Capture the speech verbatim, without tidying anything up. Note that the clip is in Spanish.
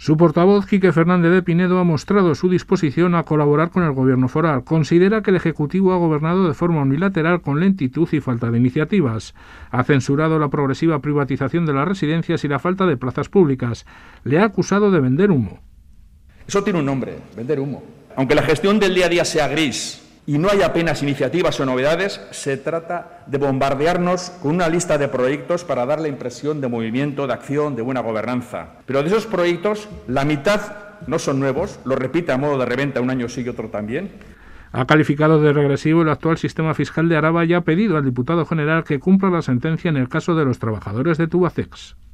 Su portavoz, Quique Fernández de Pinedo, ha mostrado su disposición a colaborar con el Gobierno foral. Considera que el Ejecutivo ha gobernado de forma unilateral con lentitud y falta de iniciativas. Ha censurado la progresiva privatización de las residencias y la falta de plazas públicas. Le ha acusado de vender humo. Eso tiene un nombre, vender humo. Aunque la gestión del día a día sea gris y no hay apenas iniciativas o novedades, se trata de bombardearnos con una lista de proyectos para dar la impresión de movimiento, de acción, de buena gobernanza. Pero de esos proyectos, la mitad no son nuevos, lo repite a modo de reventa un año sí y otro también. Ha calificado de regresivo el actual sistema fiscal de Araba y ha pedido al diputado general que cumpla la sentencia en el caso de los trabajadores de Tubacex.